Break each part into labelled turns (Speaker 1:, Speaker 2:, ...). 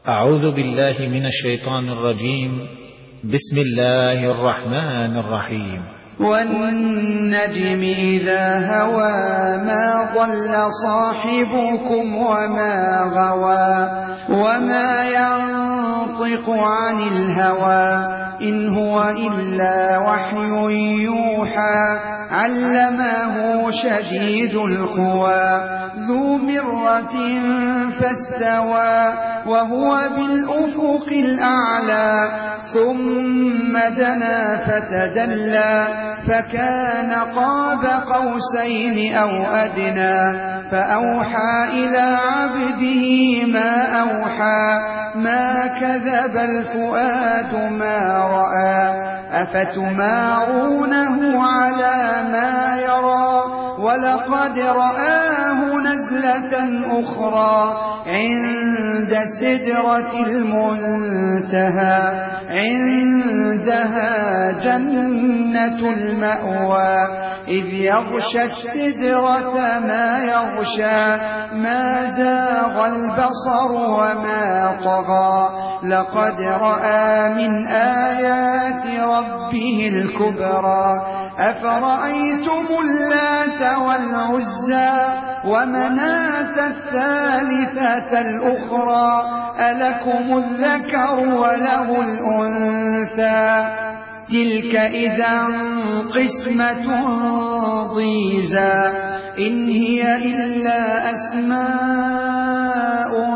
Speaker 1: أعوذ بالله من الشيطان الرجيم. بسم الله الرحمن الرحيم.
Speaker 2: والنجم إذا هوى ما ضل صاحبكم وما غوى وما ينطق عن الهوى إن هو إلا وحي يوحى علمه شديد القوى ذو مرة فاستوى وهو بالأفق الأعلى ثم دنا فتدلى فكان قاب قوسين أو أدنى فأوحى إلى عبده ما أوحى ما كذب الفؤاد ما رأى أفتمارونه على ما يرى ولقد رآه نزلة أخرى عند سدرة المنتهى عندها جنة المأوى إذ يغشى السدرة ما يغشى ما زاغ البصر وما طغى لقد رأى من آيات ربه الكبرى أفرأيتم اللات والعزى ومناة الثالثة الأخرى ألكم الذكر وله الأنثى تلك إذا قسمة ضيزى إن هي إلا أسماء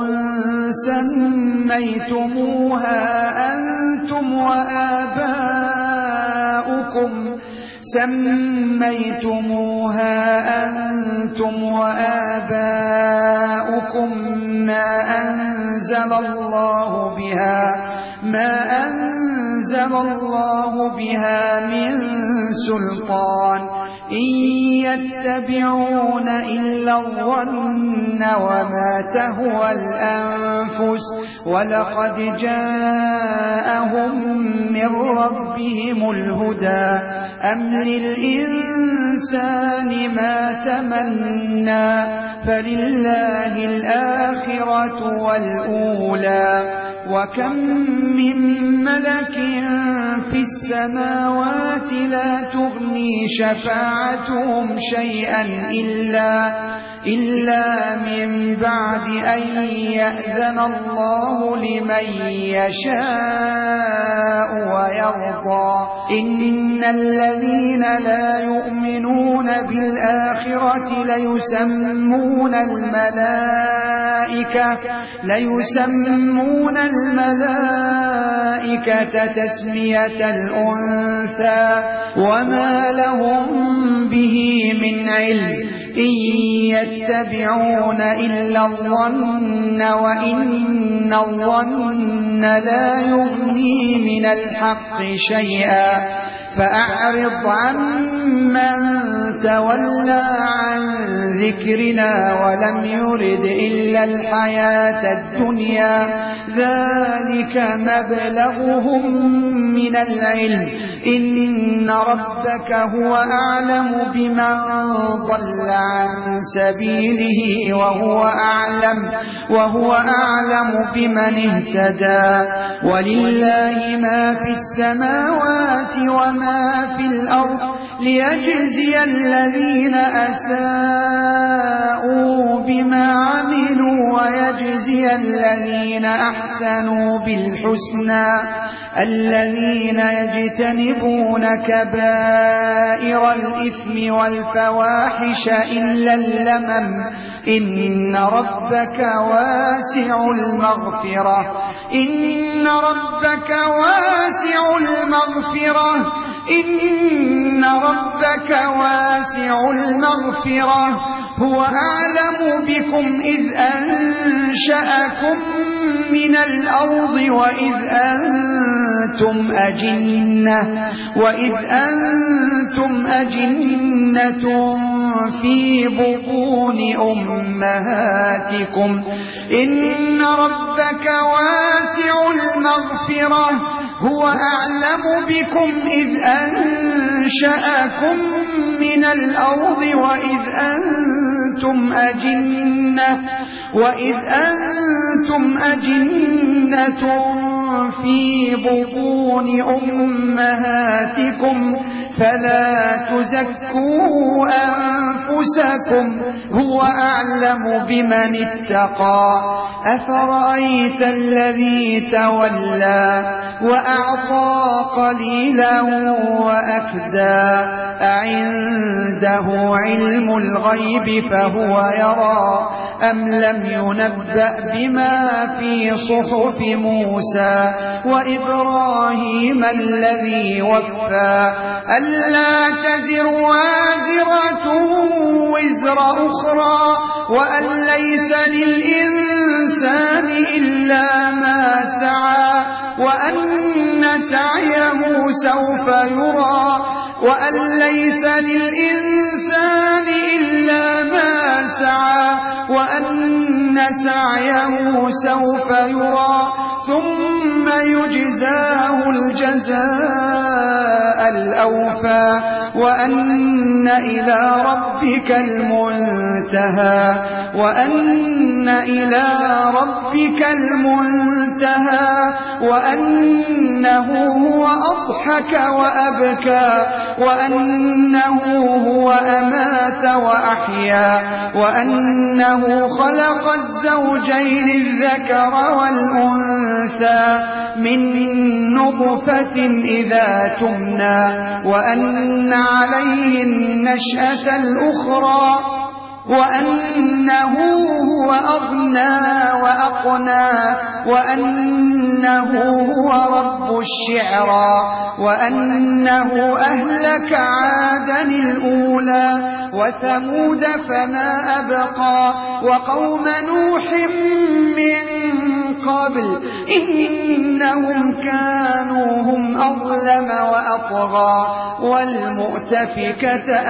Speaker 2: سميتموها أنتم وآباؤكم ما أنزل الله بها من سلطان إن يتبعون إلا الظن وما تهوى الأنفس ولقد جاءهم من ربهم الهدى أم للإنسان ما تمنى فلله الآخرة والأولى وكم من ملك في السماوات لا تغني شفاعتهم شيئا إلا من بعد أن يأذن الله لمن يشاء ويرضى إن الذين لا يؤمنون بالآخرة ليسمون الملائكة تسمية الأنثى وما لهم به من علم إن يتبعون إلا الظن وإن الظن لا يغني من الحق شيئا فأعرض عمن تولى عن ذكرنا ولم يرد إلا الحياة الدنيا ذلك مبلغهم من العلم إن ربك هو أعلم بمن ضل عن سبيله وهو أعلم بمن اهتدى ولله ما في السماوات وما في الأرض ليجزي الذين أساءوا بما عملوا ويجزي الذين أحسنوا بالحسنى الذين يجتنبون كبائر الإثم والفواحش إلا اللمم إن ربك واسع المغفرة هو أعلم بكم إذ أنشأكم من الأرض وإذ أنتم أجنة في بطون أمهاتكم إن ربك واسع المغفرة هو أعلم بكم إذ أنشأكم من الأرض وإذ أنتم أجنة جنة في بطون أمهاتكم فلا تزكوا أنفسكم هو أعلم بمن اتقى أفرأيت الذي تولى وأعطى قليلا وأكدى أعنده علم الغيب فهو يرى أم لم ينبأ بما في صحف موسى وإبراهيم الذي وفى ألا تزر وازرة وزر أخرى وأن ليس للإنسان إلا ما سعى وأن سعيه سوف يرى وأن ليس للإنسان إلا ما سعى وأن سعيه سوف يرى ثم يجزاه الجزاء الأوفى وأن إلى ربك المنتهى وأن إلى ربك المنتهى وأنه هو أضحك وأبكى وأنه هو أمات وأحيا وأنه خلق الزوجين الذكر والأنثى من نطفة إذا تمنى وأن عليه النشأة الأخرى وأنه هو أغنى وأقنى وأنه هو رب الشعرى وأنه أهلك عادا الأولى وثمود فما أبقى وقوم نوح من قبل إنهم كانوا هم أظلم وأطغى والمؤتفكة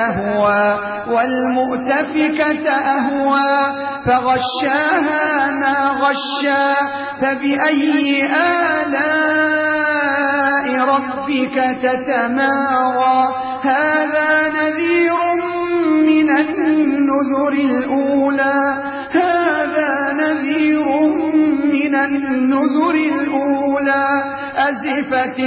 Speaker 2: أهوى فغشاها ما غشا فبأي آلاء ربك تتمارى هذا نذير من النذر الأولى أزفت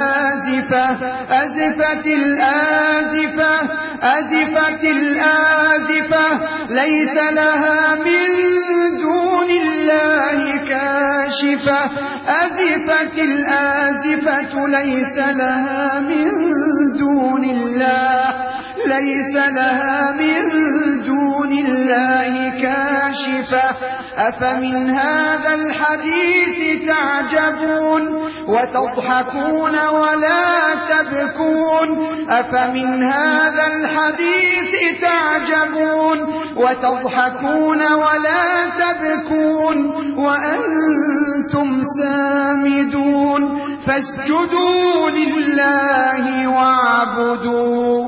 Speaker 2: الآزفة ليس لها من دون الله كاشفة أزفت الآزفة ليس لها من دون الله كاشفة أفمن هذا الحديث تعجبون وتضحكون ولا تبكون أفمن هذا الحديث تعجبون وتضحكون ولا تبكون وأنتم سامدون فاسجدوا لله واعبدوا